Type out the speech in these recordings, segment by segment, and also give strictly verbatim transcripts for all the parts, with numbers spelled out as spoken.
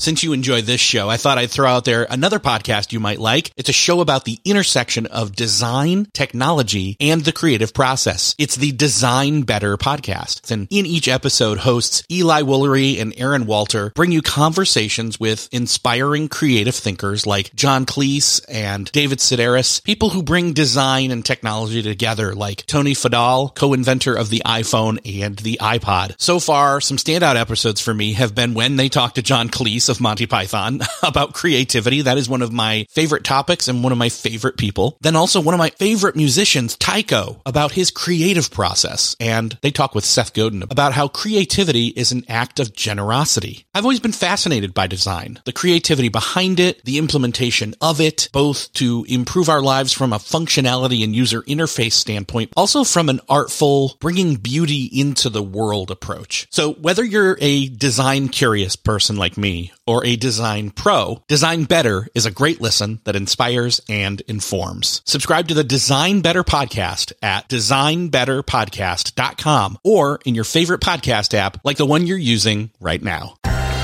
Since you enjoy this show, I thought I'd throw out there another podcast you might like. It's a show about the intersection of design, technology, and the creative process. It's the Design Better podcast. And in each episode, hosts Eli Woolery and Aaron Walter bring you conversations with inspiring creative thinkers like John Cleese and David Sedaris, people who bring design and technology together like Tony Fadal, co-inventor of the iPhone and the iPod. So far, some standout episodes for me have been when they talk to John Cleese of Monty Python about creativity. That is one of my favorite topics and one of my favorite people. Then also one of my favorite musicians, Tycho, about his creative process. And they talk with Seth Godin about how creativity is an act of generosity. I've always been fascinated by design, the creativity behind it, the implementation of it, both to improve our lives from a functionality and user interface standpoint, also from an artful, bringing beauty into the world approach. So whether you're a design curious person like me, or a design pro, Design Better is a great listen that inspires and informs. Subscribe to the Design Better podcast at design better podcast dot com or in your favorite podcast app like the one you're using right now.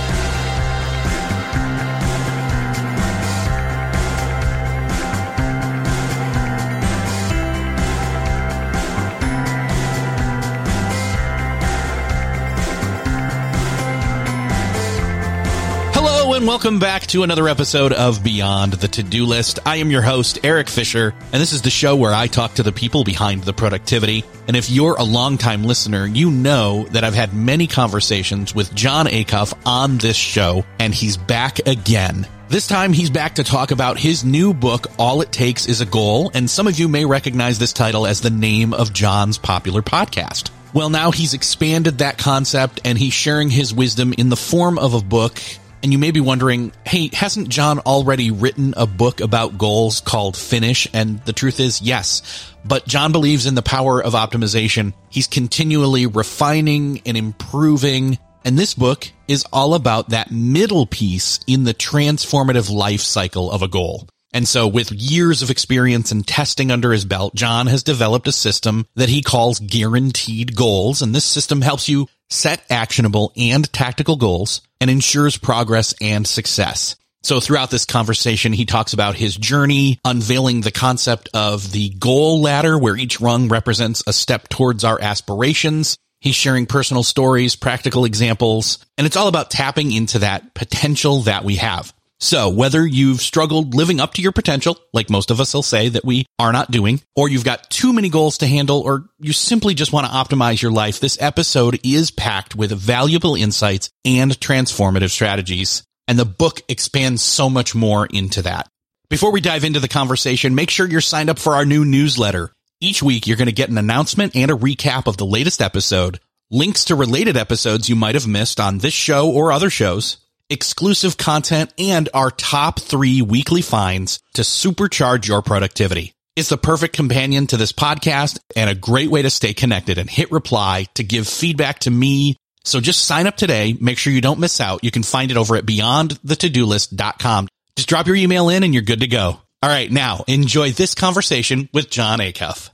And welcome back to another episode of Beyond the To-Do List. I am your host, Eric Fisher, and this is the show where I talk to the people behind the productivity. And if you're a longtime listener, you know that I've had many conversations with Jon Acuff on this show, and he's back again. This time, he's back to talk about his new book, All It Takes Is a Goal, and some of you may recognize this title as the name of Jon's popular podcast. Well, now he's expanded that concept, and he's sharing his wisdom in the form of a book. And you may be wondering, hey, hasn't Jon already written a book about goals called Finish? And the truth is, yes. But Jon believes in the power of optimization. He's continually refining and improving. And this book is all about that middle piece in the transformative life cycle of a goal. And so with years of experience and testing under his belt, Jon has developed a system that he calls Guaranteed Goals. And this system helps you set actionable and tactical goals and ensures progress and success. So throughout this conversation, he talks about his journey, unveiling the concept of the goal ladder, where each rung represents a step towards our aspirations. He's sharing personal stories, practical examples, and it's all about tapping into that potential that we have. So whether you've struggled living up to your potential, like most of us will say that we are not doing, or you've got too many goals to handle, or you simply just want to optimize your life, this episode is packed with valuable insights and transformative strategies. And the book expands so much more into that. Before we dive into the conversation, make sure you're signed up for our new newsletter. Each week, you're going to get an announcement and a recap of the latest episode, links to related episodes you might have missed on this show or other shows, exclusive content, and our top three weekly finds to supercharge your productivity. It's the perfect companion to this podcast and a great way to stay connected and hit reply to give feedback to me. So just sign up today. Make sure you don't miss out. You can find it over at beyond the to do list dot com. Just drop your email in and you're good to go. All right, now enjoy this conversation with Jon Acuff.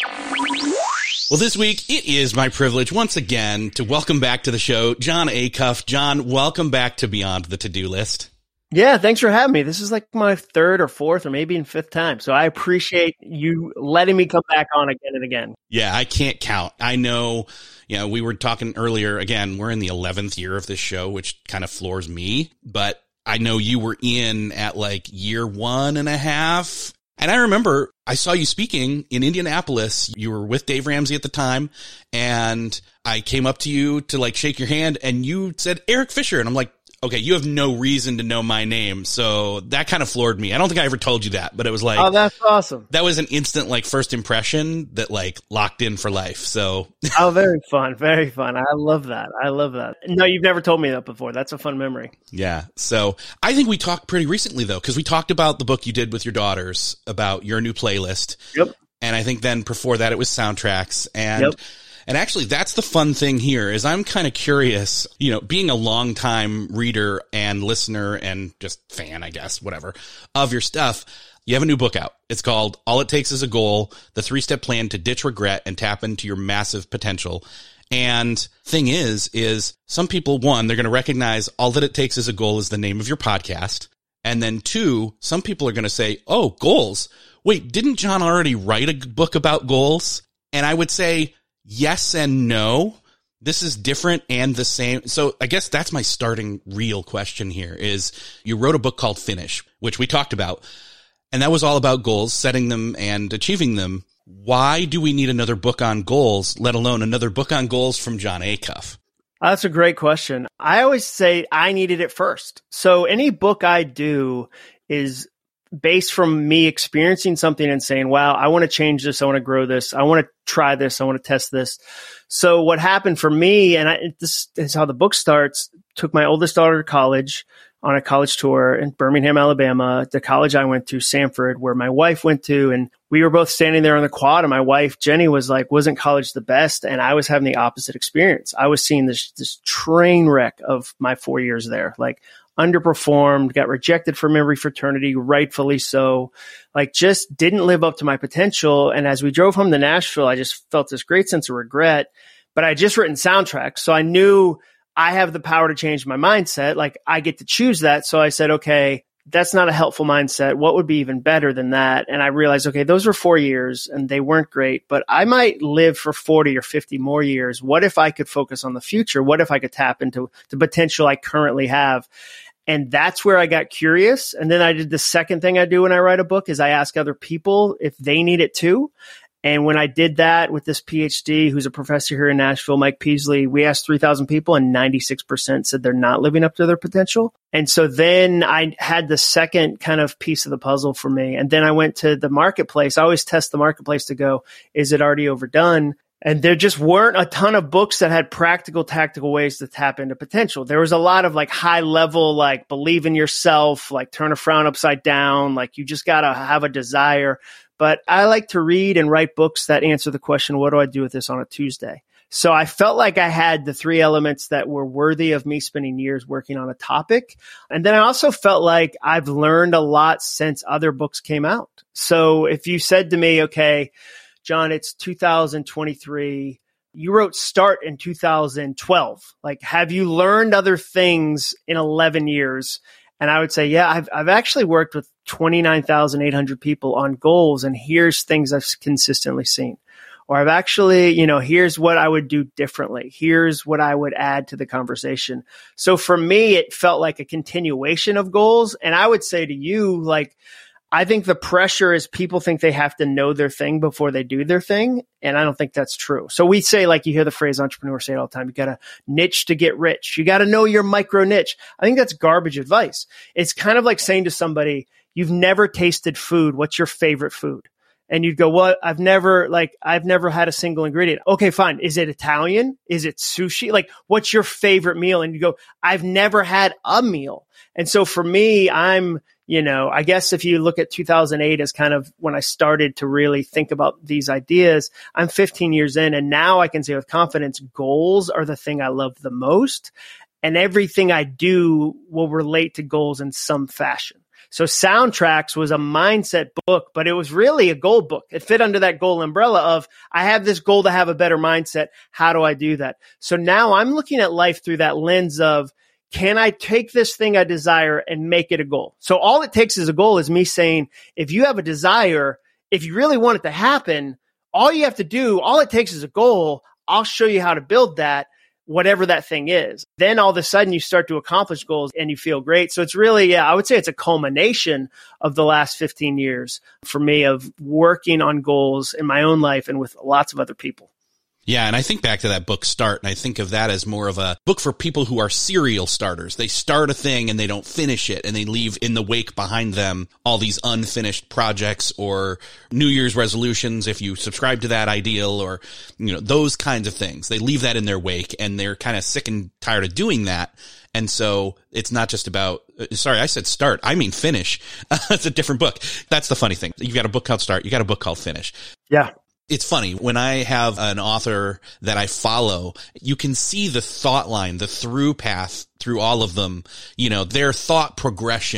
Well, this week, it is my privilege once again to welcome back to the show, Jon Acuff. Jon, welcome back to Beyond the To-Do List. Yeah, thanks for having me. This is like my third or fourth or maybe in fifth time. So I appreciate you letting me come back on again and again. Yeah, I can't count. I know, you know, we were talking earlier, again, we're in the eleventh year of this show, which kind of floors me. But I know you were in at like year one and a half. And I remember I saw you speaking in Indianapolis. You were with Dave Ramsey at the time, and I came up to you to like shake your hand, and you said Eric Fisher, and I'm like, okay, you have no reason to know my name. So that kind of floored me. I don't think I ever told you that, but it was like, oh, that's awesome. That was an instant like first impression that like locked in for life. So oh, very fun. Very fun. I love that. I love that. No, you've never told me that before. That's a fun memory. Yeah. So I think we talked pretty recently though, because we talked about the book you did with your daughters about your new playlist. Yep. And I think then before that it was soundtracks. And yep. And actually, that's the fun thing here is I'm kind of curious, you know, being a longtime reader and listener and just fan, I guess, whatever, of your stuff. You have a new book out. It's called All It Takes Is a Goal, the three-step plan to ditch regret and tap into your massive potential. And thing is, is some people, one, they're going to recognize all that it takes as a goal is the name of your podcast. And then two, some people are going to say, oh, goals. Wait, didn't John already write a book about goals? And I would say yes and no. This is different and the same. So I guess that's my starting real question here is you wrote a book called Finish, which we talked about, and that was all about goals, setting them and achieving them. Why do we need another book on goals, let alone another book on goals from Jon Acuff? That's a great question. I always say I needed it first. So any book I do is based from me experiencing something and saying, wow, I want to change this. I want to grow this. I want to try this. I want to test this. So what happened for me, and I, this is how the book starts, took my oldest daughter to college on a college tour in Birmingham, Alabama, the college I went to, Samford, where my wife went to. And we were both standing there on the quad. And my wife, Jenny, was like, wasn't college the best? And I was having the opposite experience. I was seeing this, this train wreck of my four years there, like underperformed, got rejected from every fraternity, rightfully so, like just didn't live up to my potential. And as we drove home to Nashville, I just felt this great sense of regret, but I had just written soundtracks. So I knew I have the power to change my mindset. Like I get to choose that. So I said, okay, that's not a helpful mindset. What would be even better than that? And I realized, okay, those were four years and they weren't great, but I might live for forty or fifty more years. What if I could focus on the future? What if I could tap into the potential I currently have? And that's where I got curious. And then I did the second thing I do when I write a book is I ask other people if they need it too. And when I did that with this PhD, who's a professor here in Nashville, Mike Peasley, we asked three thousand people and ninety-six percent said they're not living up to their potential. And so then I had the second kind of piece of the puzzle for me. And then I went to the marketplace. I always test the marketplace to go, is it already overdone? And there just weren't a ton of books that had practical, tactical ways to tap into potential. There was a lot of like high level, like believe in yourself, like turn a frown upside down, like you just got to have a desire. But I like to read and write books that answer the question, what do I do with this on a Tuesday? So I felt like I had the three elements that were worthy of me spending years working on a topic. And then I also felt like I've learned a lot since other books came out. So if you said to me, okay, John, it's two thousand twenty-three. You wrote Start in two thousand twelve. Like, have you learned other things in eleven years? And I would say, yeah, I've, I've actually worked with twenty-nine thousand eight hundred people on goals. And here's things I've consistently seen. Or I've actually, you know, here's what I would do differently. Here's what I would add to the conversation. So for me, it felt like a continuation of goals. And I would say to you, like, I think the pressure is people think they have to know their thing before they do their thing. And I don't think that's true. So we say, like you hear the phrase entrepreneurs say it all the time, you got to niche to get rich. You got to know your micro niche. I think that's garbage advice. It's kind of like saying to somebody, you've never tasted food. What's your favorite food? And you'd go, well, I've never like, I've never had a single ingredient. Okay, fine. Is it Italian? Is it sushi? Like, what's your favorite meal? And you go, I've never had a meal. And so for me, I'm, you know, I guess if you look at two thousand eight as kind of when I started to really think about these ideas, I'm fifteen years in. And now I can say with confidence, goals are the thing I love the most. And everything I do will relate to goals in some fashion. So Soundtracks was a mindset book, but it was really a goal book. It fit under that goal umbrella of, I have this goal to have a better mindset. How do I do that? So now I'm looking at life through that lens of, can I take this thing I desire and make it a goal? So all it takes as a goal is me saying, if you have a desire, if you really want it to happen, all you have to do, all it takes is a goal. I'll show you how to build that, whatever that thing is. Then all of a sudden you start to accomplish goals and you feel great. So it's really, yeah, I would say it's a culmination of the last fifteen years for me of working on goals in my own life and with lots of other people. Yeah, and I think back to that book Start, and I think of that as more of a book for people who are serial starters. They start a thing and they don't finish it, and they leave in the wake behind them all these unfinished projects or New Year's resolutions, if you subscribe to that ideal, or, you know, those kinds of things. They leave that in their wake, and they're kind of sick and tired of doing that. And so it's not just about, sorry, I said start. I mean finish. It's a different book. That's the funny thing. You've got a book called Start. You got a book called Finish. Yeah. It's funny, when I have an author that I follow, you can see the thought line, the through path through all of them, you know, their thought progression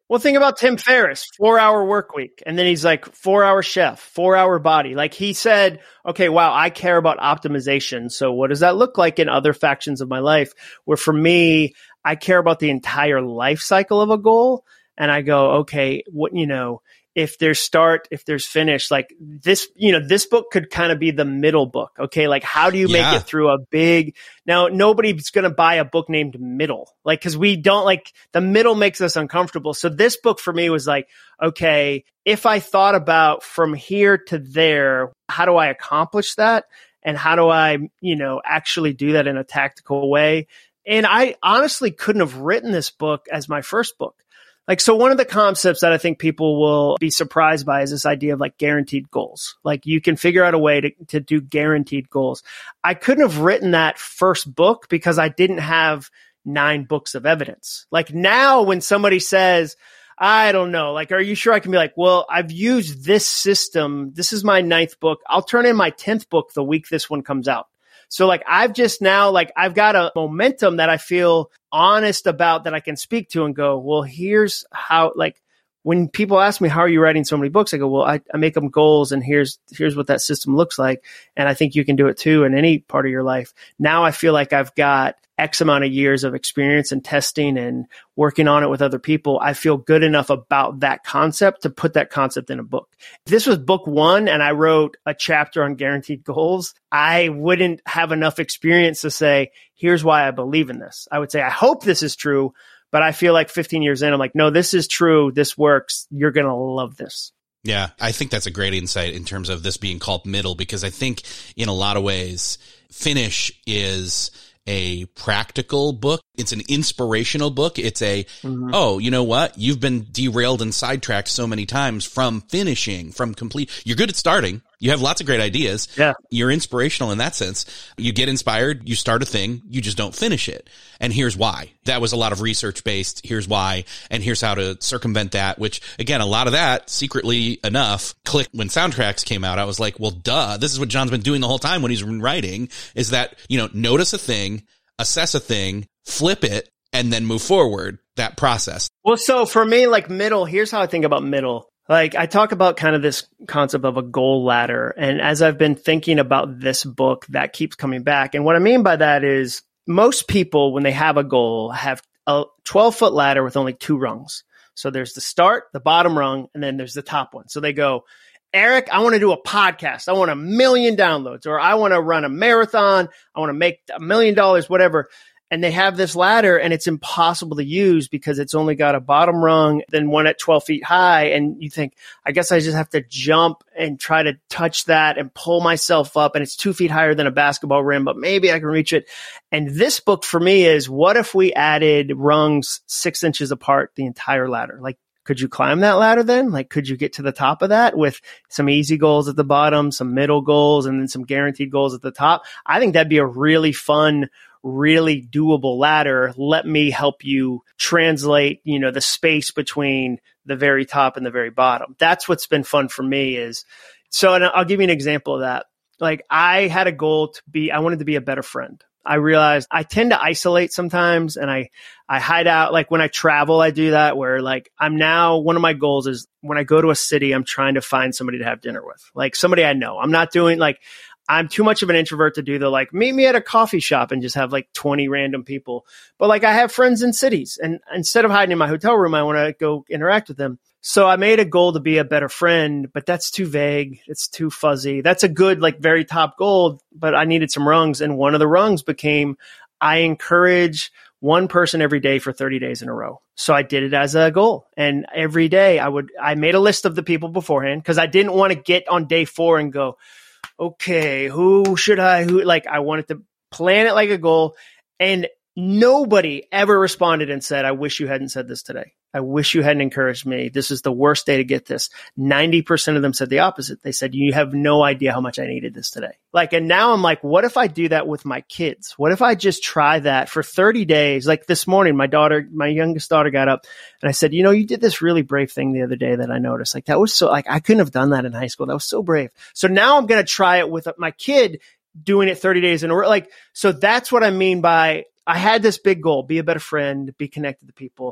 Well, think about Tim Ferriss, four hour work week. And then he's like four hour chef, four hour body. Like he said, okay, wow, I care about optimization. So what does that look like in other factions of my life? Where for me, I care about the entire life cycle of a goal. And I go, okay, what, you know, if there's start, if there's finish, like this, you know, this book could kind of be the middle book. Okay. Like how do you Yeah. make it through a big, now nobody's going to buy a book named Middle, like, cause we don't like the middle makes us uncomfortable. So this book for me was like, okay, if I thought about from here to there, how do I accomplish that? And how do I, you know, actually do that in a tactical way? And I honestly couldn't have written this book as my first book. Like, so one of the concepts that I think people will be surprised by is this idea of like guaranteed goals. Like you can figure out a way to, to do guaranteed goals. I couldn't have written that first book because I didn't have nine books of evidence. Like now when somebody says, I don't know, like, are you sure? I can be like, well, I've used this system. This is my ninth book. I'll turn in my tenth book the week this one comes out. So like I've just now, like I've got a momentum that I feel honest about that I can speak to and go, well, here's how, like when people ask me, how are you writing so many books? I go, well, I, I make them goals and here's, here's what that system looks like. And I think you can do it too in any part of your life. Now I feel like I've got X amount of years of experience and testing and working on it with other people. I feel good enough about that concept to put that concept in a book. If this was book one and I wrote a chapter on guaranteed goals, I wouldn't have enough experience to say, here's why I believe in this. I would say, I hope this is true, but I feel like fifteen years in, I'm like, no, this is true. This works. You're going to love this. Yeah, I think that's a great insight in terms of this being called middle, because I think in a lot of ways, Finish is a practical book. It's an inspirational book. It's a, mm-hmm. oh, you know what? You've been derailed and sidetracked so many times from finishing, from complete. You're good at starting. You have lots of great ideas. Yeah. You're inspirational in that sense. You get inspired, you start a thing, you just don't finish it. And here's why. That was a lot of research based. Here's why. And here's how to circumvent that, which again, a lot of that secretly enough clicked when Soundtracks came out. I was like, well, duh, this is what John's been doing the whole time when he's been writing, is that, you know, notice a thing, assess a thing, flip it, and then move forward, that process. Well, so for me, like middle, here's how I think about middle. Like I talk about kind of this concept of a goal ladder. And as I've been thinking about this book, that keeps coming back. And what I mean by that is most people, when they have a goal, have a twelve foot ladder with only two rungs. So there's the start, the bottom rung, and then there's the top one. So they go, Eric, I want to do a podcast. I want a million downloads, or I want to run a marathon. I want to make a million dollars, whatever. And they have this ladder and it's impossible to use because it's only got a bottom rung, then one at twelve feet high. And you think, I guess I just have to jump and try to touch that and pull myself up. And it's two feet higher than a basketball rim, but maybe I can reach it. And this book for me is, what if we added rungs six inches apart the entire ladder? Like, could you climb that ladder then? Like, could you get to the top of that with some easy goals at the bottom, some middle goals, and then some guaranteed goals at the top? I think that'd be a really fun, really doable ladder. Let me help you translate, you know, the space between the very top and the very bottom. That's what's been fun for me is, so, and I'll give you an example of that. Like I had a goal to be, I wanted to be a better friend. I realized I tend to isolate sometimes and I, I hide out. Like when I travel, I do that where like I'm now, one of my goals is when I go to a city, I'm trying to find somebody to have dinner with, like somebody I know. I'm not doing like, I'm too much of an introvert to do the like, meet me at a coffee shop and just have like twenty random people. But like I have friends in cities and instead of hiding in my hotel room, I want to go interact with them. So I made a goal to be a better friend, but that's too vague. It's too fuzzy. That's a good, like very top goal, but I needed some rungs. And one of the rungs became, I encourage one person every day for thirty days in a row. So I did it as a goal. And every day I would, I made a list of the people beforehand because I didn't want to get on day four and go, okay, who should I, who, like, I wanted to plan it like a goal. And nobody ever responded and said, I wish you hadn't said this today. I wish you hadn't encouraged me. This is the worst day to get this. ninety percent of them said the opposite. They said, you have no idea how much I needed this today. Like, and now I'm like, what if I do that with my kids? What if I just try that for thirty days? Like this morning, my daughter, my youngest daughter got up and I said, you know, you did this really brave thing the other day that I noticed. Like that was so, like, I couldn't have done that in high school. That was so brave. So now I'm going to try it with my kid doing it thirty days in a row. Like, so that's what I mean by, I had this big goal, be a better friend, be connected to people.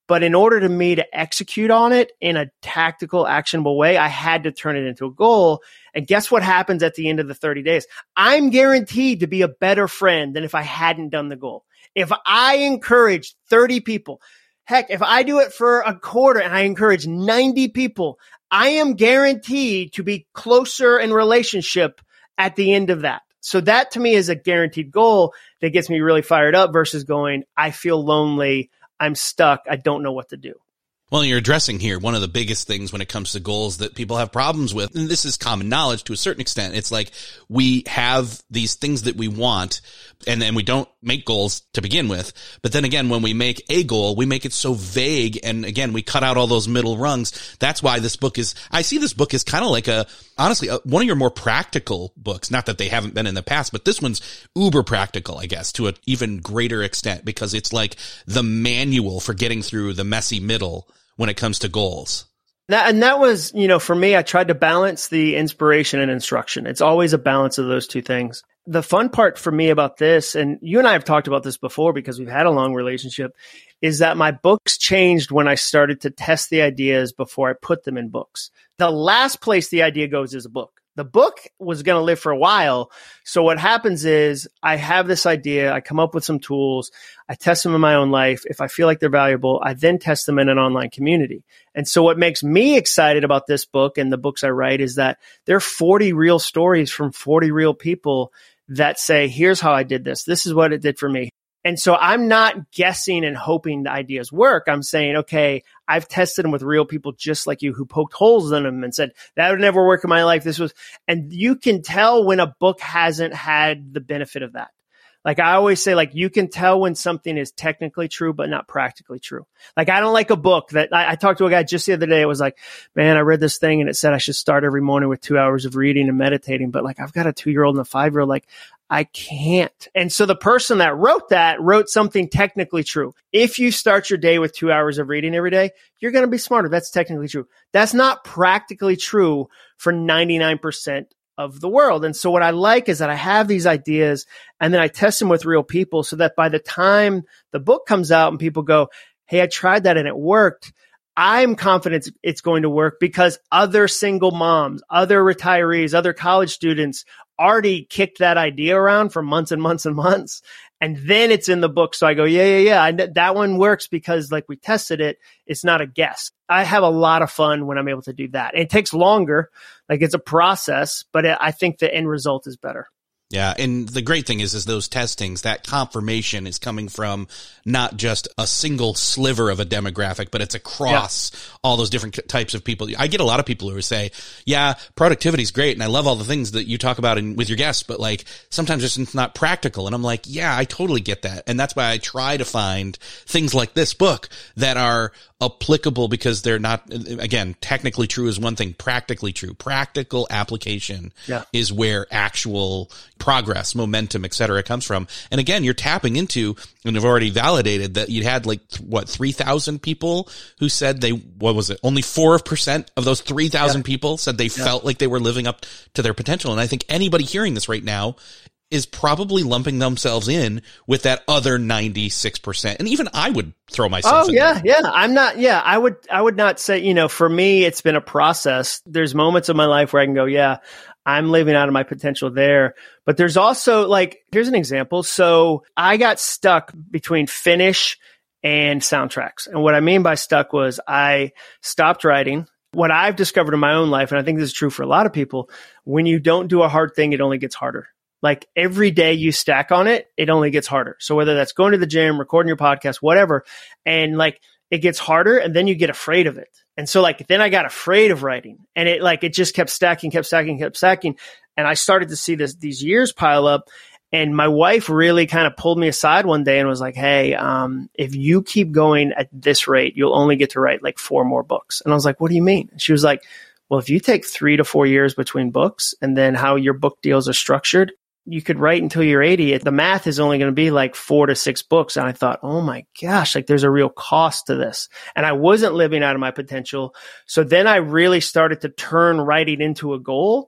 But in order to me to execute on it in a tactical, actionable way, I had to turn it into a goal. And guess what happens at the end of the thirty days? I'm guaranteed to be a better friend than if I hadn't done the goal. If I encourage thirty people, heck, if I do it for a quarter and I encourage ninety people, I am guaranteed to be closer in relationship at the end of that. So that to me is a guaranteed goal that gets me really fired up versus going, I feel lonely. I'm stuck. I don't know what to do. Well, you're addressing here one of the biggest things when it comes to goals that people have problems with. And this is common knowledge to a certain extent. It's like we have these things that we want and then we don't make goals to begin with. But then again, when we make a goal, we make it so vague. And again, we cut out all those middle rungs. That's why this book is, I see this book as kind of like a, honestly, a, one of your more practical books. Not that they haven't been in the past, but this one's uber practical, I guess, to an even greater extent, because it's like the manual for getting through the messy middle when it comes to goals. That, and that was, you know, for me, I tried to balance the inspiration and instruction. It's always a balance of those two things. The fun part for me about this, and you and I have talked about this before because we've had a long relationship, is that my books changed when I started to test the ideas before I put them in books. The last place the idea goes is a book. The book was going to live for a while. So what happens is I have this idea. I come up with some tools. I test them in my own life. If I feel like they're valuable, I then test them in an online community. And so what makes me excited about this book and the books I write is that there are forty real stories from forty real people that say, here's how I did this. This is what it did for me. And so I'm not guessing and hoping the ideas work. I'm saying, okay, I've tested them with real people just like you who poked holes in them and said, that would never work in my life. This was, and you can tell when a book hasn't had the benefit of that. Like I always say, like you can tell when something is technically true, but not practically true. Like I don't like a book that I, I talked to a guy just the other day. It was like, man, I read this thing and it said I should start every morning with two hours of reading and meditating. But like, I've got a two-year-old and a five-year-old. Like I can't. And so the person that wrote that wrote something technically true. If you start your day with two hours of reading every day, you're going to be smarter. That's technically true. That's not practically true for ninety-nine percent of the world. And so what I like is that I have these ideas and then I test them with real people so that by the time the book comes out and people go, hey, I tried that and it worked, I'm confident it's going to work because other single moms, other retirees, other college students already kicked that idea around for months and months and months. And then it's in the book. So I go, yeah, yeah, yeah. I, that one works because like we tested it. It's not a guess. I have a lot of fun when I'm able to do that. And it takes longer. Like it's a process, but I think the end result is better. Yeah. And the great thing is, is those testings, that confirmation is coming from not just a single sliver of a demographic, but it's across yeah. all those different types of people. I get a lot of people who say, yeah, productivity is great. And I love all the things that you talk about in, with your guests, but like sometimes it's not practical. And I'm like, yeah, I totally get that. And that's why I try to find things like this book that are applicable because they're not, again, technically true is one thing, practically true. Practical application yeah. is where actual progress, momentum, et cetera, comes from. And again, you're tapping into, and I've already validated that you had like, th- what, three thousand people who said they, what was it? Only four percent of those three thousand yeah. people said they yeah. felt like they were living up to their potential. And I think anybody hearing this right now is probably lumping themselves in with that other ninety-six percent. And even I would throw myself oh, in yeah, there. yeah. I'm not, yeah, I would, I would not say, you know, for me, it's been a process. There's moments of my life where I can go, yeah, I'm living out of my potential there. But there's also like, here's an example. So I got stuck between finish and soundtracks. And what I mean by stuck was I stopped writing. What I've discovered in my own life, and I think this is true for a lot of people, when you don't do a hard thing, it only gets harder. Like every day you stack on it, it only gets harder. So whether that's going to the gym, recording your podcast, whatever, and like it gets harder and then you get afraid of it. And so like, then I got afraid of writing and it like, it just kept stacking, kept stacking, kept stacking. And I started to see this, these years pile up. And my wife really kind of pulled me aside one day and was like, hey, um, if you keep going at this rate, you'll only get to write like four more books. And I was like, what do you mean? And she was like, well, if you take three to four years between books and then how your book deals are structured, you could write until you're eighty. The math is only going to be like four to six books. And I thought, oh my gosh, like there's a real cost to this. And I wasn't living out of my potential. So then I really started to turn writing into a goal.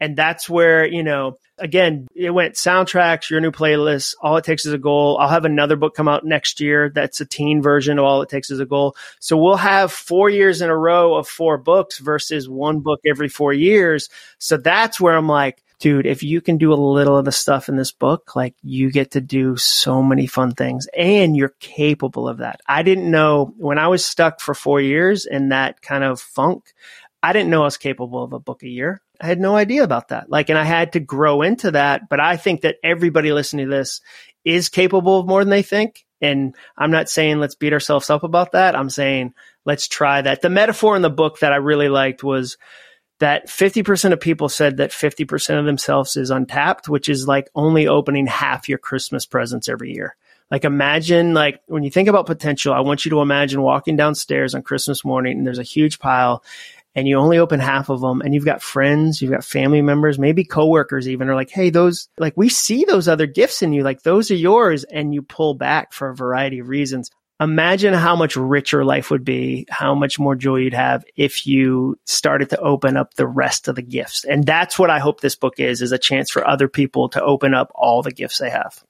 And that's where, you know, again, it went soundtracks, your new playlist, All It Takes Is a Goal. I'll have another book come out next year that's a teen version of All It Takes Is a Goal. So we'll have four years in a row of four books versus one book every four years. So that's where I'm like, dude, if you can do a little of the stuff in this book, like you get to do so many fun things and you're capable of that. I didn't know when I was stuck for four years in that kind of funk, I didn't know I was capable of a book a year. I had no idea about that. Like, and I had to grow into that. But I think that everybody listening to this is capable of more than they think. And I'm not saying let's beat ourselves up about that. I'm saying let's try that. The metaphor in the book that I really liked was that fifty percent of people said that fifty percent of themselves is untapped, which is like only opening half your Christmas presents every year. Like imagine, like when you think about potential, I want you to imagine walking downstairs on Christmas morning and there's a huge pile and you only open half of them and you've got friends, you've got family members, maybe coworkers even are like, hey, those, like we see those other gifts in you, like those are yours, and you pull back for a variety of reasons. Imagine how much richer life would be, how much more joy you'd have if you started to open up the rest of the gifts. And that's what I hope this book is, is a chance for other people to open up all the gifts they have.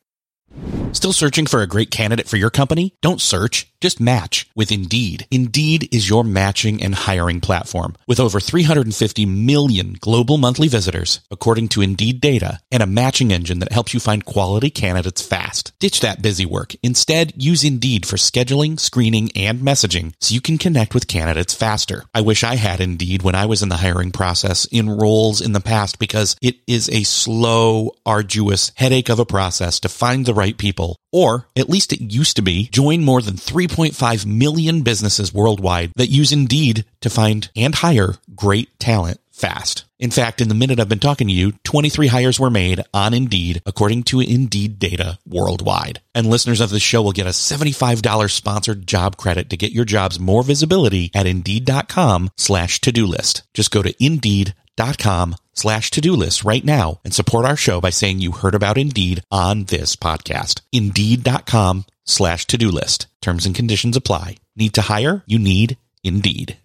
Still searching for a great candidate for your company? Don't search, just match with Indeed. Indeed is your matching and hiring platform with over three hundred fifty million global monthly visitors, according to Indeed data, and a matching engine that helps you find quality candidates fast. Ditch that busy work. Instead, use Indeed for scheduling, screening, and messaging so you can connect with candidates faster. I wish I had Indeed when I was in the hiring process in roles in the past, because it is a slow, arduous headache of a process to find the right people. Or, at least it used to be. Join more than three point five million businesses worldwide that use Indeed to find and hire great talent fast. In fact, in the minute I've been talking to you, twenty-three hires were made on Indeed, according to Indeed data worldwide. And listeners of this show will get a seventy-five dollars sponsored job credit to get your jobs more visibility at Indeed.com slash to-do list. Just go to Indeed.com slash to-do list right now and support our show by saying you heard about Indeed on this podcast. Indeed.com slash to-do list. Terms and conditions apply. Need to hire? You need Indeed.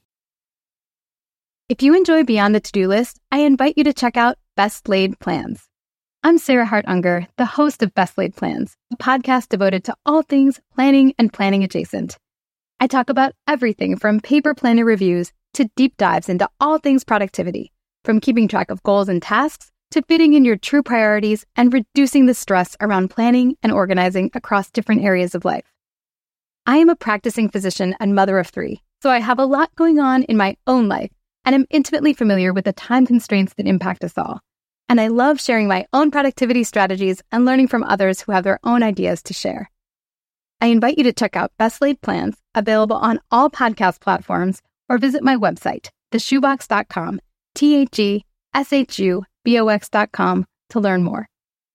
If you enjoy Beyond the To-Do List, I invite you to check out Best Laid Plans. I'm Sarah Hart Unger, the host of Best Laid Plans, a podcast devoted to all things planning and planning adjacent. I talk about everything from paper planner reviews to deep dives into all things productivity, from keeping track of goals and tasks to fitting in your true priorities and reducing the stress around planning and organizing across different areas of life. I am a practicing physician and mother of three, so I have a lot going on in my own life and am intimately familiar with the time constraints that impact us all. And I love sharing my own productivity strategies and learning from others who have their own ideas to share. I invite you to check out Best Laid Plans, available on all podcast platforms, or visit my website, the shoebox dot com, T H E S H U B O X dot com, to learn more.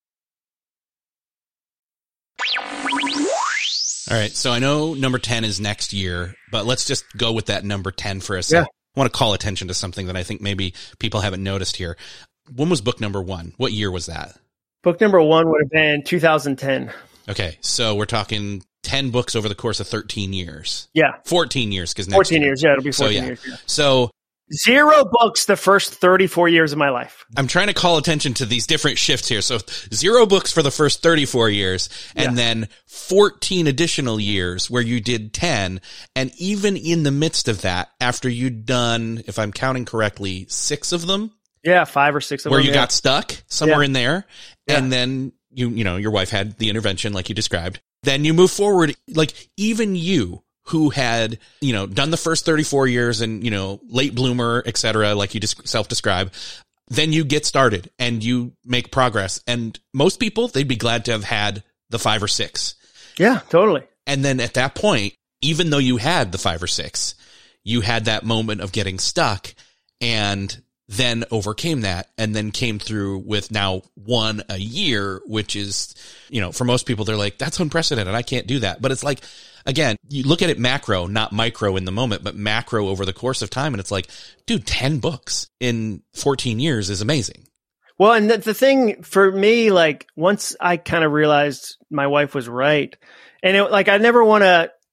All right, so I know number ten is next year, but let's just go with that number ten for a second. Yeah. I want to call attention to something that I think maybe people haven't noticed here. When was book number one? What year was that? Book number one would have been two thousand ten. Okay, so we're talking ten books over the course of thirteen years. Yeah. fourteen years. Because fourteen years, yeah, it'll be fourteen so, yeah. years. Yeah. So zero books the first thirty-four years of my life. I'm trying to call attention to these different shifts here. So zero books for the first thirty-four years, and yeah. then fourteen additional years where you did ten. And even in the midst of that, after you'd done, if I'm counting correctly, six of them. Yeah, five or six of where them. Where you yeah. got stuck somewhere yeah. in there. Yeah. And then you, you know, your wife had the intervention like you described. Then you move forward. Like even you, who had, you know, done the first thirty-four years and, you know, late bloomer, et cetera, like you just self-describe, then you get started and you make progress. And most people, they'd be glad to have had the five or six. Yeah, totally. And then at that point, even though you had the five or six, you had that moment of getting stuck and then overcame that and then came through with now one a year, which is, you know, for most people, they're like, that's unprecedented. I can't do that. But it's like, again, you look at it macro, not micro in the moment, but macro over the course of time. And it's like, dude, ten books in fourteen years is amazing. Well, and the, the thing for me, like once I kind of realized my wife was right, and it, like, I never want to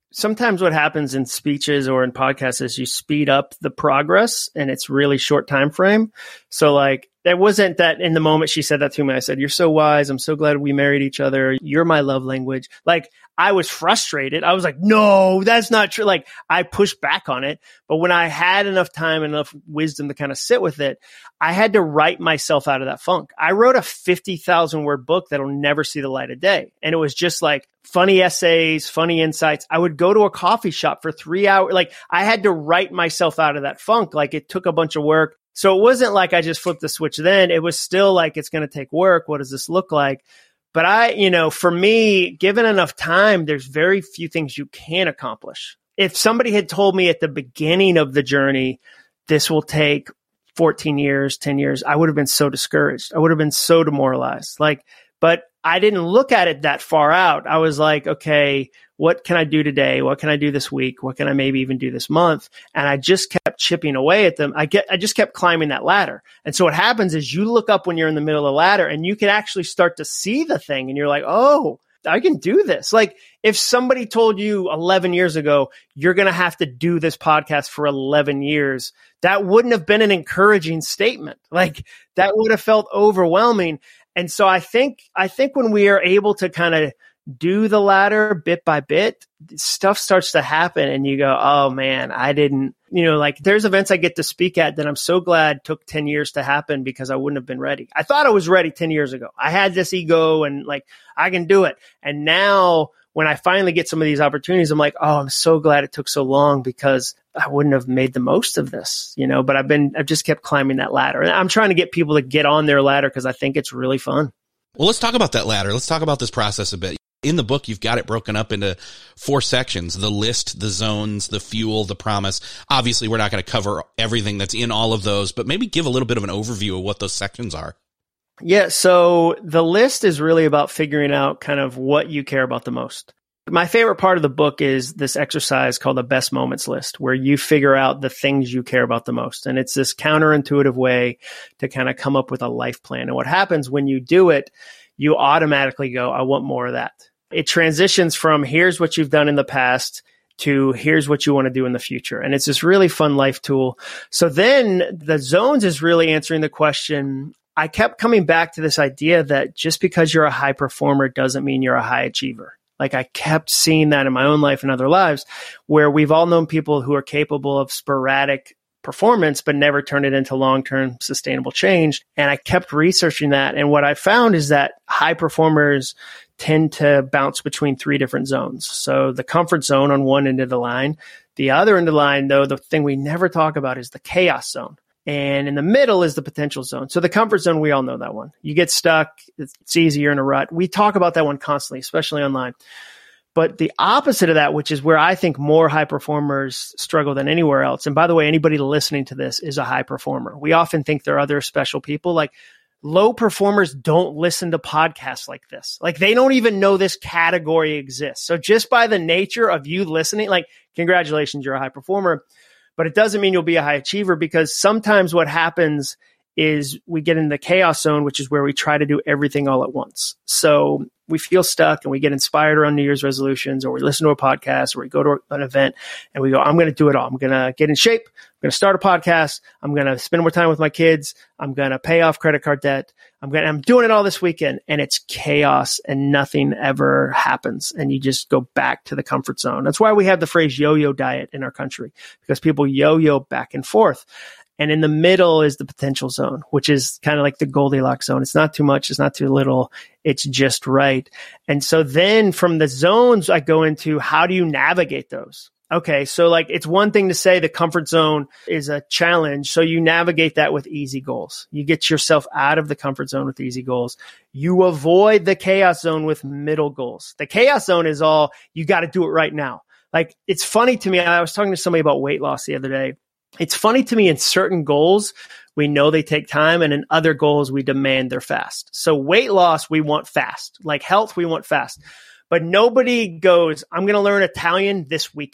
sometimes what happens in speeches or in podcasts is you speed up the progress and it's really short time frame. So like, it wasn't that in the moment she said that to me, I said, "You're so wise. I'm so glad we married each other. You're my love language." Like, I was frustrated. I was like, "No, that's not true." Like, I pushed back on it. But when I had enough time, enough wisdom to kind of sit with it, I had to write myself out of that funk. I wrote a fifty thousand word book that'll never see the light of day. And it was just like funny essays, funny insights. I would go to a coffee shop for three hours. Like, I had to write myself out of that funk. Like, it took a bunch of work. So it wasn't like I just flipped the switch then. It was still like, it's going to take work. What does this look like? But I, you know, for me, given enough time, there's very few things you can accomplish. If somebody had told me at the beginning of the journey, this will take fourteen years, ten years, I would have been so discouraged. I would have been so demoralized. Like, but I didn't look at it that far out. I was like, okay, what can I do today? What can I do this week? What can I maybe even do this month? And I just kept chipping away at them. I get, I just kept climbing that ladder. And so what happens is you look up when you're in the middle of the ladder and you can actually start to see the thing and you're like, oh, I can do this. Like, if somebody told you eleven years ago, you're going to have to do this podcast for eleven years, that wouldn't have been an encouraging statement. Like, that would have felt overwhelming. And so I think, I think when we are able to kind of do the ladder bit by bit, stuff starts to happen and you go, oh man, I didn't, you know, like there's events I get to speak at that I'm so glad took ten years to happen because I wouldn't have been ready. I thought I was ready ten years ago. I had this ego and like, I can do it. And now when I finally get some of these opportunities, I'm like, oh, I'm so glad it took so long because I wouldn't have made the most of this, you know, but I've been, I've just kept climbing that ladder. And I'm trying to get people to get on their ladder because I think it's really fun. Well, let's talk about that ladder. Let's talk about this process a bit. In the book, you've got it broken up into four sections: the list, the zones, the fuel, the promise. Obviously, we're not going to cover everything that's in all of those, but maybe give a little bit of an overview of what those sections are. Yeah. So the list is really about figuring out kind of what you care about the most. My favorite part of the book is this exercise called the best moments list, where you figure out the things you care about the most. And it's this counterintuitive way to kind of come up with a life plan. And what happens when you do it, you automatically go, I want more of that. It transitions from here's what you've done in the past to here's what you want to do in the future. And it's this really fun life tool. So then the zones is really answering the question. I kept coming back to this idea that just because you're a high performer doesn't mean you're a high achiever. Like, I kept seeing that in my own life and other lives where we've all known people who are capable of sporadic performance, but never turn it into long-term sustainable change. And I kept researching that. And what I found is that high performers tend to bounce between three different zones. So the comfort zone on one end of the line, the other end of the line, though, the thing we never talk about is the chaos zone. And in the middle is the potential zone. So the comfort zone, we all know that one. You get stuck. It's easy. You're in a rut. We talk about that one constantly, especially online. But the opposite of that, which is where I think more high performers struggle than anywhere else. And by the way, anybody listening to this is a high performer. We often think there are other special people. Like, low performers don't listen to podcasts like this. Like, they don't even know this category exists. So just by the nature of you listening, like, congratulations, you're a high performer. But it doesn't mean you'll be a high achiever, because sometimes what happens is we get in the chaos zone, which is where we try to do everything all at once. So we feel stuck and we get inspired around New Year's resolutions, or we listen to a podcast, or we go to an event and we go, I'm going to do it all. I'm going to get in shape. I'm going to start a podcast. I'm going to spend more time with my kids. I'm going to pay off credit card debt. I'm going to, I'm doing it all this weekend, and it's chaos and nothing ever happens. And you just go back to the comfort zone. That's why we have the phrase yo-yo diet in our country, because people yo-yo back and forth. And in the middle is the potential zone, which is kind of like the Goldilocks zone. It's not too much. It's not too little. It's just right. And so then from the zones, I go into how do you navigate those? Okay. So like, it's one thing to say the comfort zone is a challenge. So you navigate that with easy goals. You get yourself out of the comfort zone with easy goals. You avoid the chaos zone with middle goals. The chaos zone is all, you got to do it right now. Like, it's funny to me. I was talking to somebody about weight loss the other day. It's funny to me, in certain goals, we know they take time, and in other goals, we demand they're fast. So weight loss, we want fast. Like health, we want fast. But nobody goes, I'm going to learn Italian this weekend.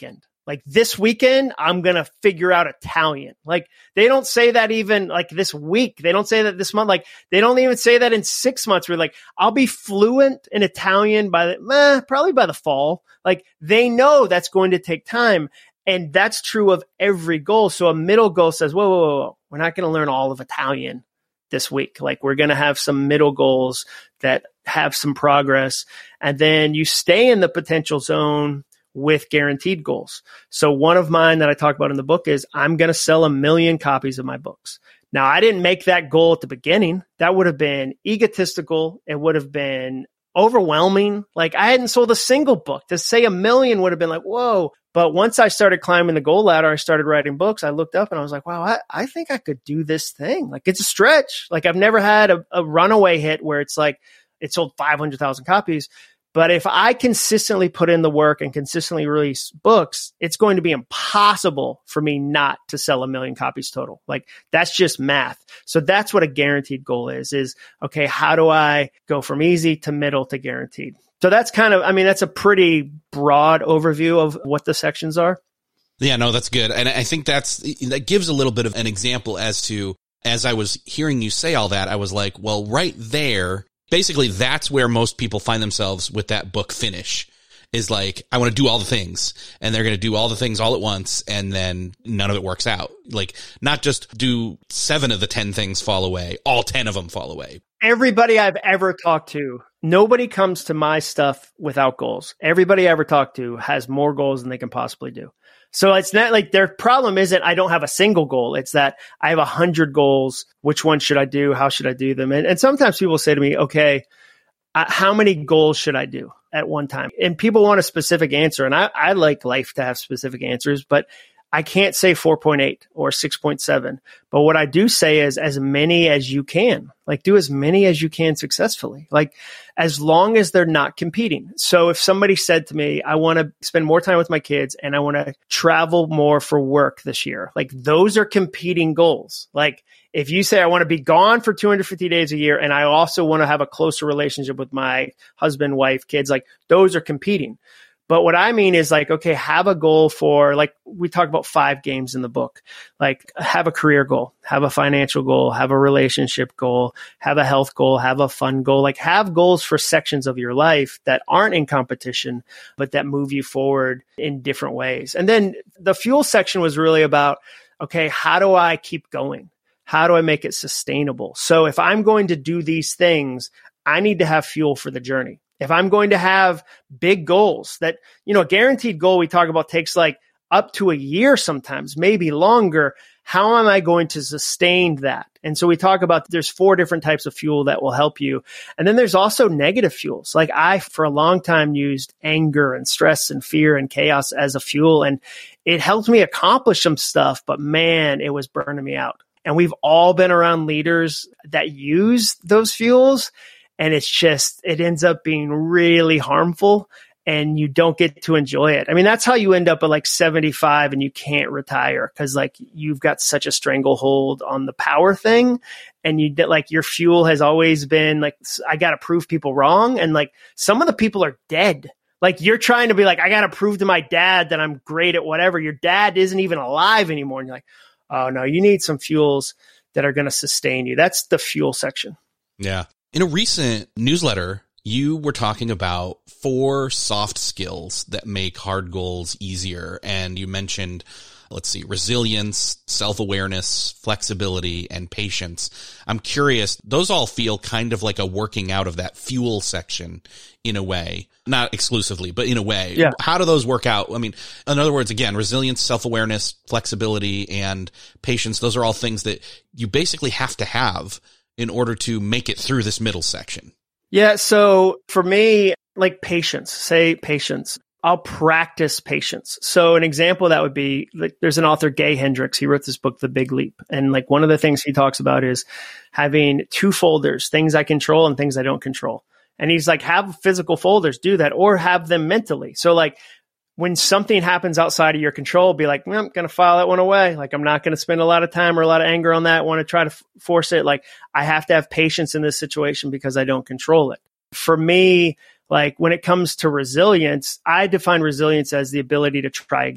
Like this weekend, I'm going to figure out Italian. Like they don't say that even like this week. They don't say that this month. Like they don't even say that in six months. We're like, I'll be fluent in Italian by the, eh, probably by the fall. Like they know that's going to take time. And that's true of every goal. So a middle goal says, whoa, whoa, whoa, whoa. We're not going to learn all of Italian this week. Like we're going to have some middle goals that have some progress. And then you stay in the potential zone with guaranteed goals. So one of mine that I talk about in the book is I'm going to sell a million copies of my books. Now, I didn't make that goal at the beginning. That would have been egotistical. It would have been overwhelming. Like I hadn't sold a single book. To say a million would have been like, whoa. But once I started climbing the goal ladder, I started writing books. I looked up and I was like, wow, I, I think I could do this thing. Like it's a stretch. Like I've never had a, a runaway hit where it's like it sold five hundred thousand copies. But if I consistently put in the work and consistently release books, it's going to be impossible for me not to sell a million copies total. Like that's just math. So that's what a guaranteed goal is, is, okay, how do I go from easy to middle to guaranteed? So that's kind of, I mean, that's a pretty broad overview of what the sections are. Yeah, no, that's good. And I think that's, that gives a little bit of an example as to, as I was hearing you say all that, I was like, well, right there, basically, that's where most people find themselves with that book finish is like, I want to do all the things and they're going to do all the things all at once. And then none of it works out. Like not just do seven of the ten things fall away, all ten of them fall away. Everybody I've ever talked to, nobody comes to my stuff without goals. Everybody I ever talked to has more goals than they can possibly do. So it's not like their problem isn't I don't have a single goal. It's that I have a hundred goals. Which one should I do? How should I do them? And, and sometimes people say to me, okay, uh, how many goals should I do at one time? And people want a specific answer. And I, I like life to have specific answers, but I can't say four point eight or six point seven. But what I do say is as many as you can. Like do as many as you can successfully. Like as long as they're not competing. So if somebody said to me, I want to spend more time with my kids and I want to travel more for work this year. Like those are competing goals. Like if you say I want to be gone for two hundred fifty days a year and I also want to have a closer relationship with my husband, wife, kids, like those are competing. But what I mean is like, okay, have a goal for like, we talk about five games in the book, like have a career goal, have a financial goal, have a relationship goal, have a health goal, have a fun goal, like have goals for sections of your life that aren't in competition, but that move you forward in different ways. And then the fuel section was really about, okay, how do I keep going? How do I make it sustainable? So if I'm going to do these things, I need to have fuel for the journey. If I'm going to have big goals that, you know, a guaranteed goal we talk about takes like up to a year sometimes, maybe longer. How am I going to sustain that? And so we talk about there's four different types of fuel that will help you. And then there's also negative fuels. Like I, for a long time, used anger and stress and fear and chaos as a fuel. And it helped me accomplish some stuff, but man, it was burning me out. And we've all been around leaders that use those fuels. And it's just, it ends up being really harmful and you don't get to enjoy it. I mean, that's how you end up at like seventy-five and you can't retire because like you've got such a stranglehold on the power thing. And you get like your fuel has always been like, I got to prove people wrong. And like some of the people are dead. Like you're trying to be like, I got to prove to my dad that I'm great at whatever. Your dad isn't even alive anymore. And you're like, oh no, you need some fuels that are going to sustain you. That's the fuel section. Yeah. In a recent newsletter, you were talking about four soft skills that make hard goals easier. And you mentioned, let's see, resilience, self-awareness, flexibility, and patience. I'm curious, those all feel kind of like a working out of that fuel section in a way, not exclusively, but in a way. Yeah. How do those work out? I mean, in other words, again, resilience, self-awareness, flexibility, and patience, those are all things that you basically have to have in order to make it through this middle section. Yeah. So for me, like patience, say patience. I'll practice patience. So an example of that would be like there's an author, Gay Hendricks. He wrote this book, The Big Leap. And like one of the things he talks about is having two folders, things I control and things I don't control. And he's like, have physical folders, do that, or have them mentally. So like when something happens outside of your control, be like, well, I'm going to file that one away. Like, I'm not going to spend a lot of time or a lot of anger on that. Want to try to f- force it. Like, I have to have patience in this situation because I don't control it. For me, like when it comes to resilience, I define resilience as the ability to try again.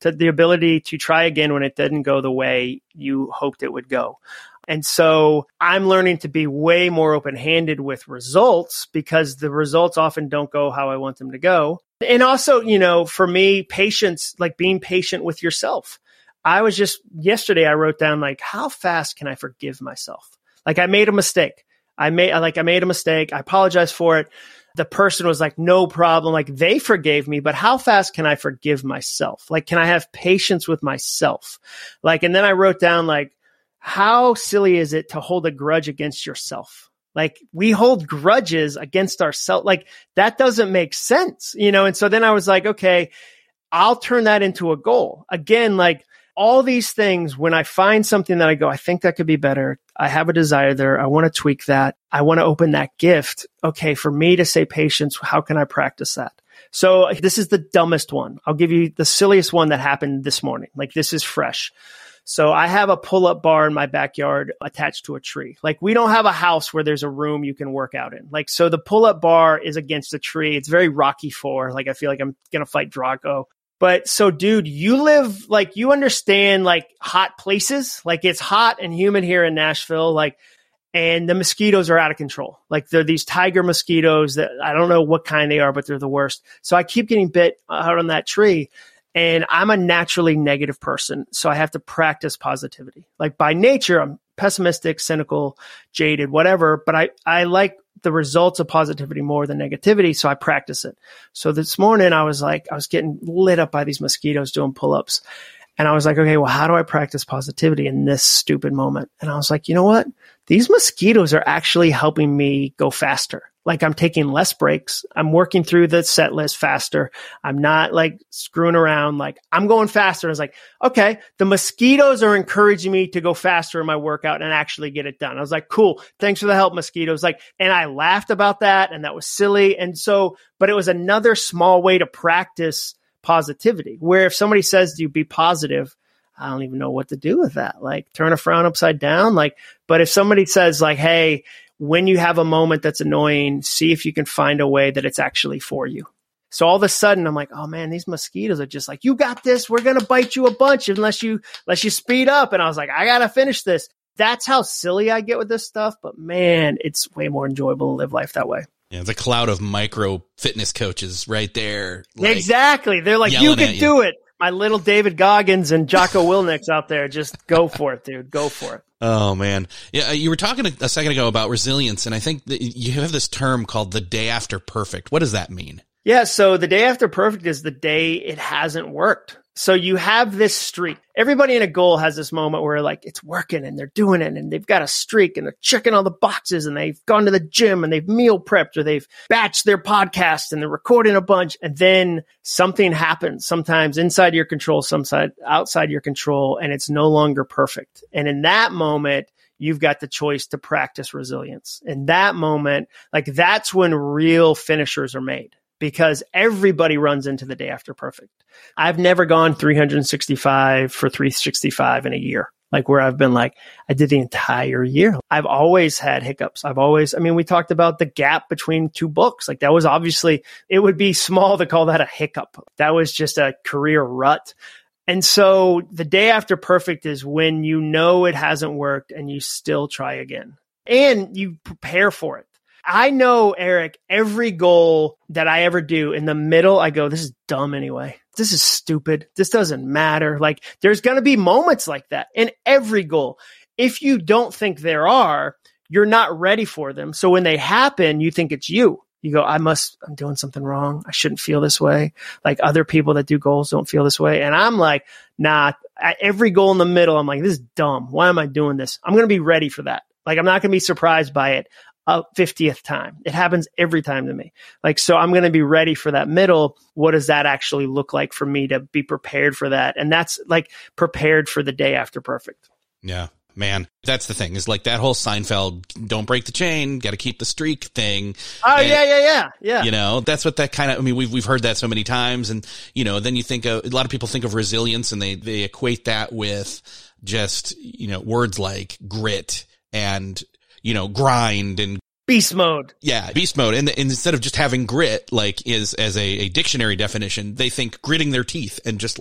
to the ability to try again when it didn't go the way you hoped it would go. And so I'm learning to be way more open-handed with results because the results often don't go how I want them to go. And also, you know, for me, patience, like being patient with yourself. I was just, yesterday I wrote down like, how fast can I forgive myself? Like I made a mistake. I made, like I made a mistake. I apologize for it. The person was like, no problem. Like they forgave me, but how fast can I forgive myself? Like, can I have patience with myself? Like, and then I wrote down like, how silly is it to hold a grudge against yourself? Like we hold grudges against ourselves. Like that doesn't make sense, you know? And so then I was like, okay, I'll turn that into a goal. Again, like all these things, when I find something that I go, I think that could be better. I have a desire there. I want to tweak that. I want to open that gift. Okay. For me to say patience, how can I practice that? So this is the dumbest one. I'll give you the silliest one that happened this morning. Like this is fresh. So I have a pull-up bar in my backyard attached to a tree. Like we don't have a house where there's a room you can work out in. Like, so the pull-up bar is against a tree. It's very Rocky four. Like I feel like I'm going to fight Drago. But so dude, you live, like you understand like hot places. Like it's hot and humid here in Nashville. Like, and the mosquitoes are out of control. Like they're these tiger mosquitoes that I don't know what kind they are, but they're the worst. So I keep getting bit out on that tree. And I'm a naturally negative person, so I have to practice positivity. Like by nature, I'm pessimistic, cynical, jaded, whatever, but I, I like the results of positivity more than negativity, so I practice it. So this morning, I was like, I was getting lit up by these mosquitoes doing pull-ups. And I was like, okay, well, how do I practice positivity in this stupid moment? And I was like, you know what? These mosquitoes are actually helping me go faster. Like I'm taking less breaks. I'm working through the set list faster. I'm not like screwing around. Like I'm going faster. I was like, okay, the mosquitoes are encouraging me to go faster in my workout and actually get it done. I was like, cool. Thanks for the help, mosquitoes. Like, and I laughed about that and that was silly. And so, but it was another small way to practice positivity where if somebody says to you, be positive, I don't even know what to do with that. Like turn a frown upside down. Like, but if somebody says like, hey, when you have a moment that's annoying, see if you can find a way that it's actually for you. So all of a sudden I'm like, oh man, these mosquitoes are just like, you got this. We're going to bite you a bunch unless you, unless you speed up. And I was like, I got to finish this. That's how silly I get with this stuff. But man, it's way more enjoyable to live life that way. Yeah, the cloud of micro fitness coaches right there. Like, exactly. They're like, you can do it. My little David Goggins and Jocko Willnick's out there. Just go for it, dude. Go for it. Oh, man. Yeah, you were talking a second ago about resilience, and I think that you have this term called the day after perfect. What does that mean? Yeah, so the day after perfect is the day it hasn't worked. So you have this streak. Everybody in a goal has this moment where like it's working and they're doing it and they've got a streak and they're checking all the boxes and they've gone to the gym and they've meal prepped or they've batched their podcast and they're recording a bunch. And then something happens, sometimes inside your control, sometimes outside your control, and it's no longer perfect. And in that moment, you've got the choice to practice resilience. In that moment, like that's when real finishers are made. Because everybody runs into the day after perfect. I've never gone three hundred sixty-five for three sixty-five in a year, like where I've been like, I did the entire year. I've always had hiccups. I've always, I mean, we talked about the gap between two books. Like that was obviously, it would be small to call that a hiccup. That was just a career rut. And so the day after perfect is when you know it hasn't worked and you still try again and you prepare for it. I know, Eric, every goal that I ever do in the middle, I go, this is dumb anyway. This is stupid. This doesn't matter. Like there's going to be moments like that in every goal. If you don't think there are, you're not ready for them. So when they happen, you think it's you. You go, I must, I'm doing something wrong. I shouldn't feel this way. Like other people that do goals don't feel this way. And I'm like, nah, at every goal in the middle, I'm like, this is dumb. Why am I doing this? I'm going to be ready for that. Like I'm not going to be surprised by it. A fiftieth time. It happens every time to me. Like, so I'm going to be ready for that middle. What does that actually look like for me to be prepared for that? And that's like prepared for the day after perfect. Yeah, man. That's the thing is like that whole Seinfeld, don't break the chain, got to keep the streak thing. Oh and, yeah, yeah, yeah. Yeah. You know, that's what that kind of, I mean, we've, we've heard that so many times. And, you know, then you think of, a lot of people think of resilience and they, they equate that with just, you know, words like grit and, you know, grind and beast mode. Yeah, beast mode. And, and instead of just having grit, like is as a, a dictionary definition, they think gritting their teeth and just like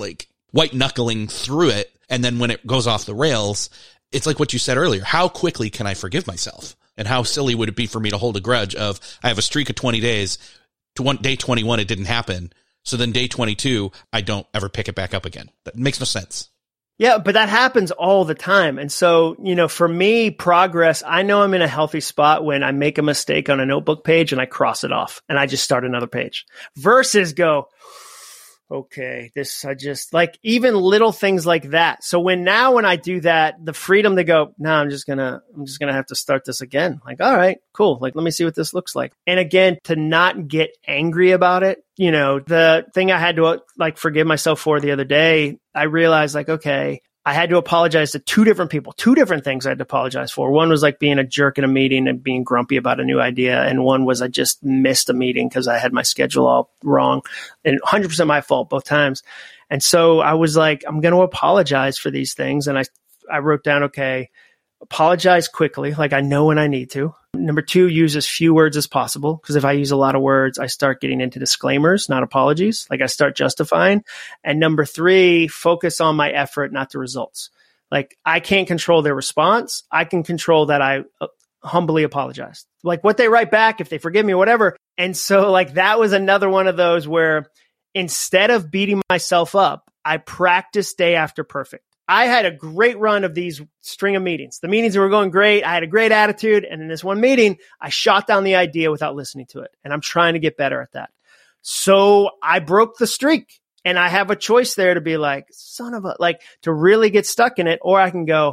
white knuckling through it. And then when it goes off the rails, it's like what you said earlier. How quickly can I forgive myself? And how silly would it be for me to hold a grudge of, I have a streak of twenty days, to one day twenty-one, it didn't happen. So then day twenty-two, I don't ever pick it back up again. That makes no sense. Yeah, but that happens all the time. And so, you know, for me, progress, I know I'm in a healthy spot when I make a mistake on a notebook page and I cross it off and I just start another page versus go, okay, this, I just like even little things like that. So when now, when I do that, the freedom to go, no, I'm just going to, I'm just going to have to start this again. Like, all right, cool. Like, let me see what this looks like. And again, to not get angry about it. You know, the thing I had to like forgive myself for the other day, I realized like, okay, I had to apologize to two different people, two different things I had to apologize for. One was like being a jerk in a meeting and being grumpy about a new idea. And one was I just missed a meeting because I had my schedule all wrong and one hundred percent my fault both times. And so I was like, I'm going to apologize for these things. And I, I wrote down, okay, apologize quickly. Like I know when I need to. Number two, use as few words as possible. Because if I use a lot of words, I start getting into disclaimers, not apologies. Like I start justifying. And number three, focus on my effort, not the results. Like I can't control their response. I can control that I uh, humbly apologize. Like what they write back, if they forgive me or whatever. And so like that was another one of those where instead of beating myself up, I practiced day after perfect. I had a great run of these string of meetings. The meetings were going great. I had a great attitude. And in this one meeting, I shot down the idea without listening to it. And I'm trying to get better at that. So I broke the streak and I have a choice there to be like, son of a, like to really get stuck in it. Or I can go,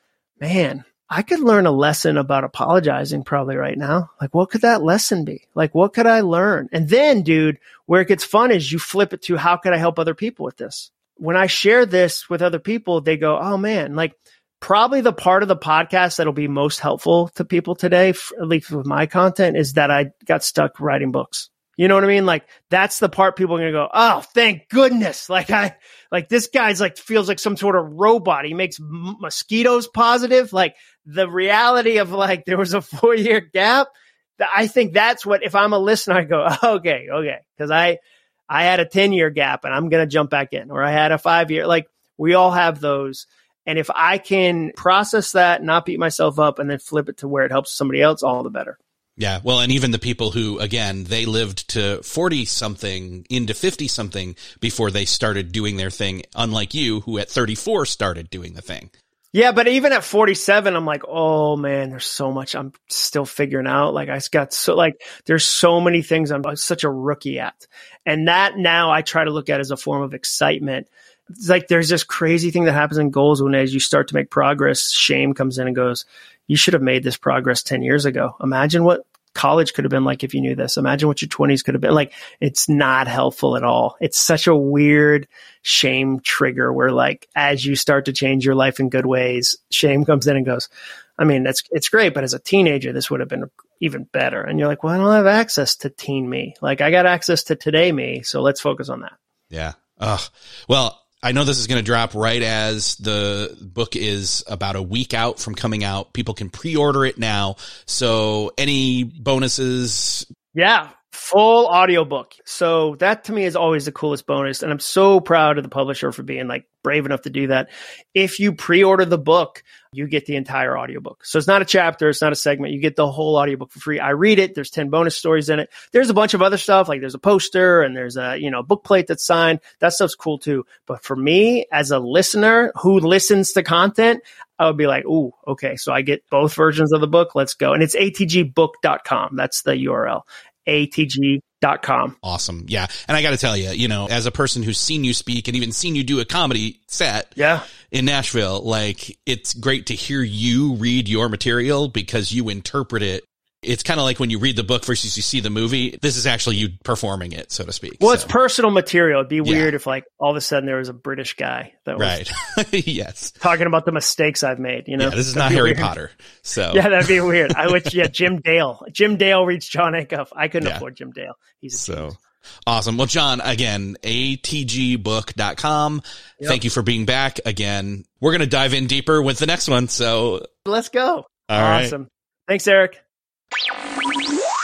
man, I could learn a lesson about apologizing probably right now. Like, what could that lesson be? Like, what could I learn? And then, dude, where it gets fun is you flip it to how could I help other people with this? When I share this with other people, they go, oh man, like probably the part of the podcast that'll be most helpful to people today, at least with my content, is that I got stuck writing books. You know what I mean? Like that's the part people are going to go, oh, thank goodness. Like I, like this guy's like, feels like some sort of robot. He makes m- mosquitoes positive. Like the reality of like, there was a four year gap. I think that's what, if I'm a listener, I go, okay, okay. Cause I, I had a ten year gap and I'm going to jump back in, or I had a five year, like we all have those. And if I can process that, not beat myself up and then flip it to where it helps somebody else, all the better. Yeah. Well, and even the people who, again, they lived to forty something into fifty something before they started doing their thing. Unlike you, who at thirty-four started doing the thing. Yeah, but even at forty-seven, I'm like, oh man, there's so much I'm still figuring out. Like I got so like, there's so many things I'm such a rookie at. And that now I try to look at as a form of excitement. It's like there's this crazy thing that happens in goals when as you start to make progress, shame comes in and goes, you should have made this progress ten years ago. Imagine what college could have been like if you knew this. Imagine what your twenties could have been like. It's not helpful at all. It's such a weird shame trigger where like, as you start to change your life in good ways, shame comes in and goes, I mean, it's, it's great, but as a teenager, this would have been even better. And you're like, well, I don't have access to teen me. Like I got access to today me. So let's focus on that. Yeah. Oh, well, I know this is going to drop right as the book is about a week out from coming out. People can pre-order it now. So any bonuses? Yeah, full audiobook. So that to me is always the coolest bonus. And I'm so proud of the publisher for being like brave enough to do that. If you pre-order the book, you get the entire audiobook. So it's not a chapter. It's not a segment. You get the whole audiobook for free. I read it. There's ten bonus stories in it. There's a bunch of other stuff. Like there's a poster and there's a, you know, book plate that's signed. That stuff's cool too. But for me as a listener who listens to content, I would be like, ooh, okay. So I get both versions of the book. Let's go. And it's a t g book dot com. That's the U R L. a t g dot com. Awesome. Yeah. And I got to tell you, you know, as a person who's seen you speak and even seen you do a comedy set yeah. in Nashville, like it's great to hear you read your material because you interpret it. It's kind of like when you read the book versus you see the movie. This is actually you performing it, so to speak. Well, so. It's personal material. It'd be yeah. weird if like all of a sudden there was a British guy that was right. yes. talking about the mistakes I've made. You know, yeah, this is that'd not Harry weird. Potter. So yeah, that'd be weird. I wish, yeah, Jim Dale. Jim Dale reached John Acuff. I couldn't yeah. afford Jim Dale. He's a so. genius. Awesome. Well, John, again, a t g book dot com. Yep. Thank you for being back again. We're going to dive in deeper with the next one. So let's go. All awesome. Right. Thanks, Eric.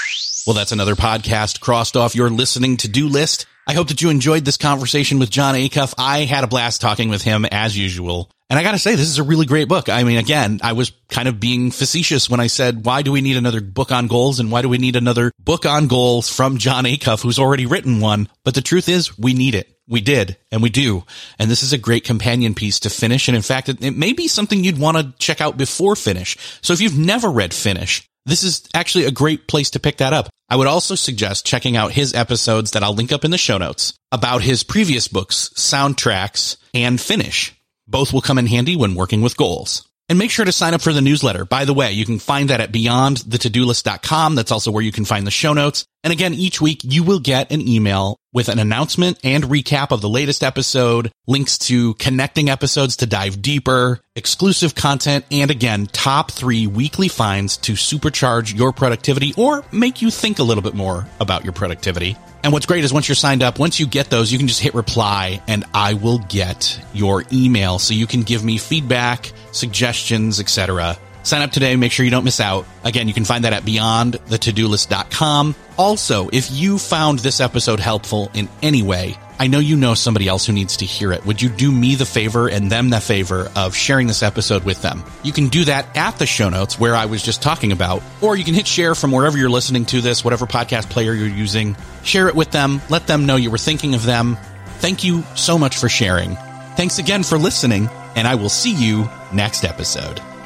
Well, that's another podcast crossed off your listening to-do list. I hope that you enjoyed this conversation with Jon Acuff. I had a blast talking with him as usual. And I got to say, this is a really great book. I mean, again, I was kind of being facetious when I said, why do we need another book on goals? And why do we need another book on goals from Jon Acuff, who's already written one? But the truth is, we need it. We did, and we do. And this is a great companion piece to Finish. And in fact, it, it may be something you'd want to check out before Finish. So if you've never read Finish, this is actually a great place to pick that up. I would also suggest checking out his episodes that I'll link up in the show notes about his previous books, Soundtracks and Finish. Both will come in handy when working with goals. And make sure to sign up for the newsletter. By the way, you can find that at beyond the to do list dot com. That's also where you can find the show notes. And again, each week you will get an email with an announcement and recap of the latest episode, links to connecting episodes to dive deeper, exclusive content, and again, top three weekly finds to supercharge your productivity or make you think a little bit more about your productivity. And what's great is once you're signed up, once you get those, you can just hit reply and I will get your email so you can give me feedback, suggestions, et cetera. Sign up today. Make sure you don't miss out. Again, you can find that at beyond the to do list dot com. Also, if you found this episode helpful in any way, I know you know somebody else who needs to hear it. Would you do me the favor and them the favor of sharing this episode with them? You can do that at the show notes where I was just talking about, or you can hit share from wherever you're listening to this, whatever podcast player you're using. Share it with them. Let them know you were thinking of them. Thank you so much for sharing. Thanks again for listening, and I will see you next episode.